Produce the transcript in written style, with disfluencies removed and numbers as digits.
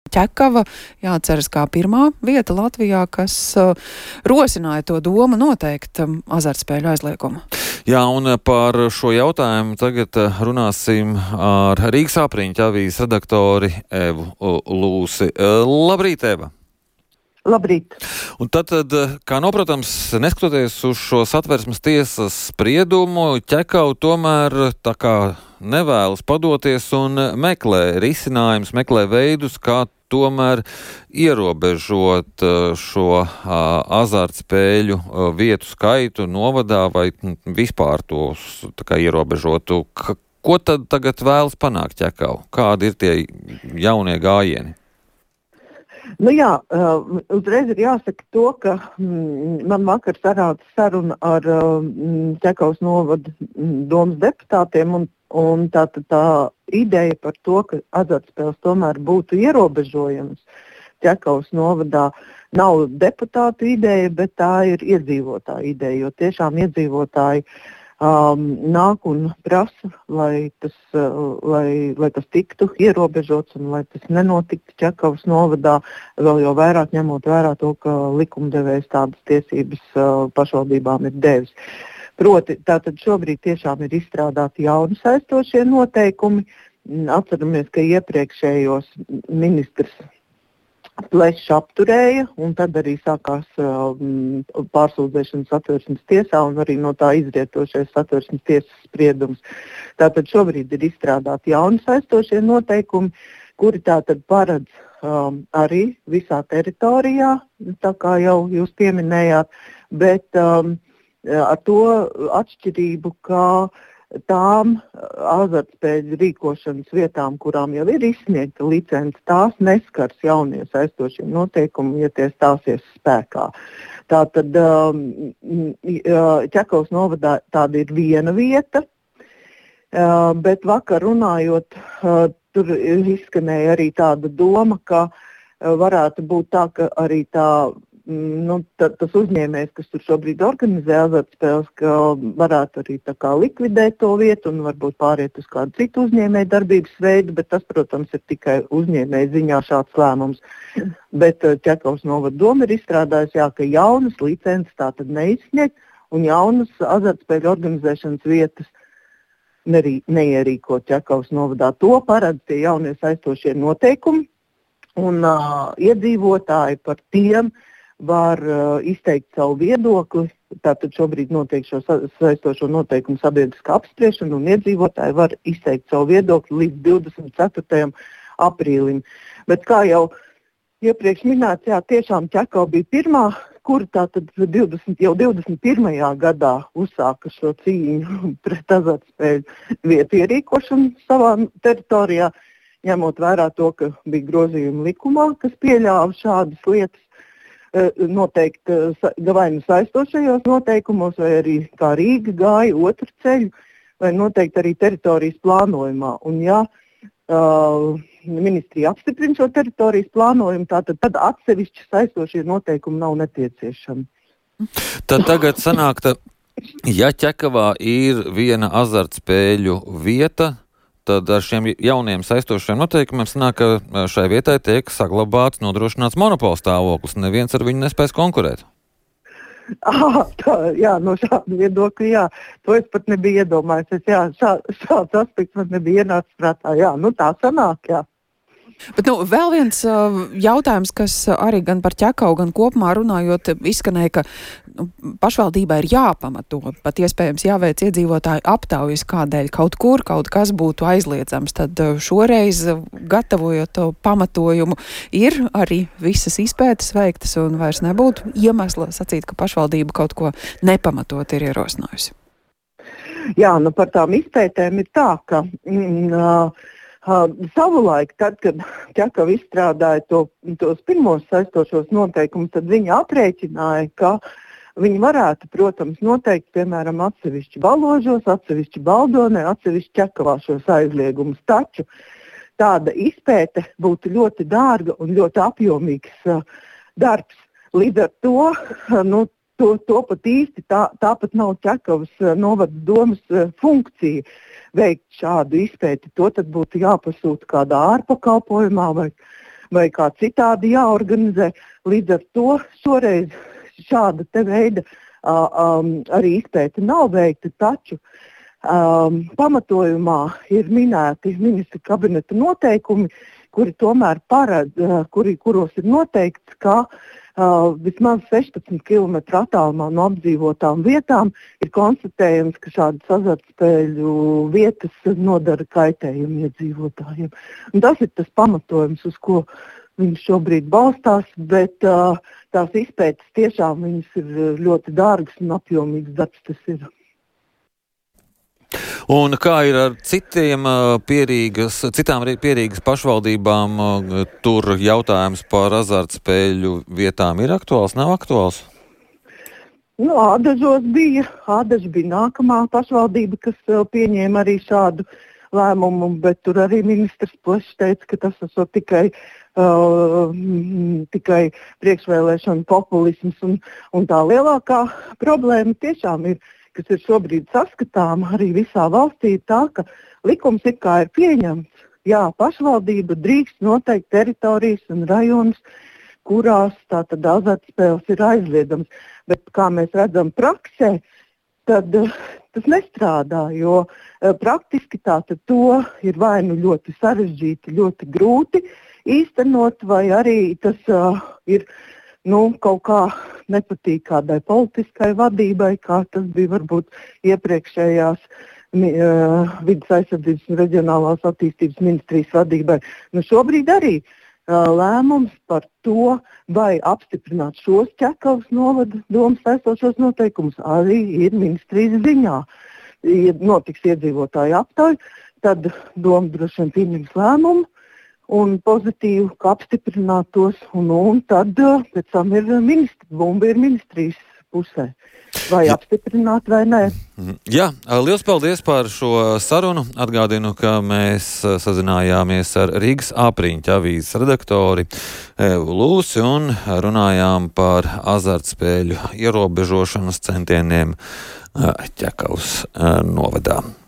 Ķekava, jāatceras kā pirmā vieta Latvijā, kas rosināja to domu noteikt azartspēļu aizliegumu. Jā, un par šo jautājumu tagad runāsim ar Rīgas Āpriņķa avīzes redaktori Evu Lūsi. Labrīt, Eva! Labrīt! Un tad, kā noprotams, neskatoties uz šo Satversmes tiesas spriedumu, Ķekava tomēr tā kā nevēlas padoties un meklē risinājumus, meklē veidus, kā tomēr ierobežot šo azartspēļu vietu skaitu novadā vai vispār tos tā kā ierobežotu. Ko tad tagad vēlas panākt Ķekava? Kādi ir tie jaunie gājieni? Nu jā, uzreiz ir jāsaka to, ka man vakar sanāca saruna ar Ķekavas novada domas deputātiem, un tā ideja par to, ka azartspēles tomēr būtu ierobežojams Ķekavas novadā, nav deputātu ideja, bet tā ir iedzīvotāja ideja, jo tiešām iedzīvotāji nāk un prasa, lai tas tiktu ierobežots un lai tas nenotiktu Ķekavas novadā, vēl jau vairāk ņemot vērā to, ka likumdevējs tādas tiesības pašvaldībām ir devis. Proti, tātad šobrīd tiešām ir izstrādāti jauni saistošie noteikumi. Atceramies, ka iepriekšējos ministrs Plešs apturēja, un tad arī sākās pārsūdzēšana Satversmes tiesā, un arī no tā izrietošais Satversmes tiesas spriedums. Tātad šobrīd ir izstrādāti jauni saistošie noteikumi, kuri tātad paredz arī visā teritorijā, tā kā jau jūs pieminējāt, bet ar to atšķirību, ka tām azartspēļu rīkošanas vietām, kurām jau ir izsniegta licence, tās neskars jaunie saistošie noteikumi, ja tie stāsies spēkā. Tātad Ķekavas novadā tāda ir viena vieta, bet vakar runājot, tur izskanēja arī tāda doma, ka varētu būt tā, ka arī tas uzņēmējs, kas tur šobrīd organizē azartspēles, ka varētu arī tā kā likvidēt to vietu un varbūt pāriet uz kādu citu uzņēmēju darbības veidu, bet tas, protams, ir tikai uzņēmēju ziņā šāds lēmums. Bet Ķekavas novada doma ir izstrādājusi, ka jaunas licences tātad neizsniegt un jaunas azartspēļu organizēšanas vietas neierīkot Ķekavas novadā. To paredz tie jaunie saistošie noteikumi un iedzīvotāji par tiem var izteikt savu viedokli. Tātad šobrīd notiek šo saistošo noteikumu sabiedriskā apspriešana un iedzīvotāji var izteikt savu viedokli līdz 24. aprīlim. Bet kā jau iepriekš minēts, tiešām Ķekava bija pirmā, kura tātad jau 21. gadā uzsāka šo cīņu pret azartspēļu vietu ierīkošanu savā teritorijā, ņemot vērā to, ka bija grozījumi likumā, kas pieļāva šādas lietas. Noteikti vai nu saistošajos noteikumos, vai arī kā Rīga gāja otru ceļu, vai noteikti arī teritorijas plānojumā. Un ministrija apstiprina šo teritorijas plānojumu, tad atsevišķi saistošie noteikumi nav nepieciešami. Tad tagad sanāk, ja Ķekavā ir viena azartspēļu vieta, tad ar šiem jauniem saistošiem noteikumiem sanāk, ka šai vietai tiek saglabāts, nodrošināts monopola stāvoklis. Neviens ar viņu nespēs konkurēt. No šāda viedokļa, jā. To es pat nebiju iedomājies. Šāds aspekts man nebija ienācis prātā. Tā sanāk, jā. Bet vēl viens jautājums, kas arī gan par Ķekavu, gan kopumā runājot, izskanēja, ka pašvaldībai ir jāpamato, pat iespējams jāveic iedzīvotāju aptaujas, kādēļ kaut kas būtu aizliedzams. Tad šoreiz, gatavojot to pamatojumu, ir arī visas izpētes veiktas un vairs nebūtu iemesla sacīt, ka pašvaldība kaut ko nepamatot ir ierosinājusi. Jā, par tām izpētēm ir tā, ka savulaik, tad, kad Ķekava izstrādāja tos pirmos saistošos noteikumus, tad viņi aprēķināja, ka viņi varētu, protams, noteikt, piemēram, atsevišķi Baložos, atsevišķi Baldonē, atsevišķi Ķekavā šos aizliegumus. Taču tāda izpēte būtu ļoti dārga un ļoti apjomīgs darbs. Līdz ar to, to pat īsti tāpat nav Ķekavas novada domas funkcija veikt šādu izpēti. To tad būtu jāpasūta kādā ārpakalpojumā vai kā citādi jāorganizē. Līdz ar to šoreiz šāda te veida arī izpēta nav veikta, taču pamatojumā ir minēti ministra kabineta noteikumi, kuri tomēr kuros ir noteikts, ka vismaz 16 km attālumā no apdzīvotām vietām ir konstatējams, ka šādas azartspēļu vietas nodara kaitējumu iedzīvotājiem. Un tas ir tas pamatojums, uz ko viņš šobrīd balstās, bet tās izpētes tiešām viņas ir ļoti dārgas un apjomīgs darbs tas ir. Un kā ir ar citām pierīgas pašvaldībām? Tur jautājums par azartspēļu vietām ir aktuāls, nav aktuāls? Ādažos bija. Ādaži bija nākamā pašvaldība, kas pieņēma arī šādu lēmumu, bet tur arī ministrs Plešs teica, ka tas esot tikai priekšvēlēšana populisms. Un tā lielākā problēma tiešām ir, kas ir šobrīd saskatāma arī visā valstī, ir tā, ka likums ir pieņemts. Jā, pašvaldība drīkst noteikt teritorijas un rajonus, kurās tātad azartspēles ir aizliedams. Bet, kā mēs redzam praksē, tad tas nestrādā, jo praktiski tātad to ir vai nu ļoti sarežģīti, ļoti grūti īstenot, vai arī tas ir kaut kā nepatīk kādai politiskai vadībai, kā tas bija varbūt iepriekšējās vides aizsardzības un reģionālās attīstības ministrijas vadībai. Šobrīd arī lēmums par to, vai apstiprināt šos Ķekavas novada domas esošos noteikumus, arī ir ministrijas ziņā. Ja notiks iedzīvotāju aptauja, tad doma droši vien pieņems lēmumu un pozitīvi, ka apstiprināt tos, un tad pēc tam bumba ir ministrijas pusē. Vai apstiprināt vai nē. Jā, liels paldies par šo sarunu. Atgādinu, ka mēs sazinājāmies ar Rīgas Āpriņķa avīzes redaktori Evu Lūsi un runājām par azartspēļu ierobežošanas centieniem Ķekavas novadā.